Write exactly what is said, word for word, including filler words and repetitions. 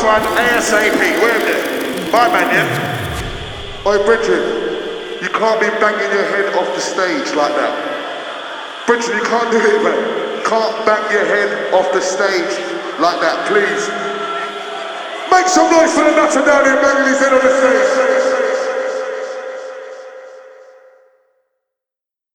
front ASAP. Where is it? My man, yeah? Oi, Bridget, you can't be banging your head off the stage like that. Bridget, you can't do it, man. Can't bang your head off the stage like that, please. Make some noise for the nutter down here banging his head on the stage.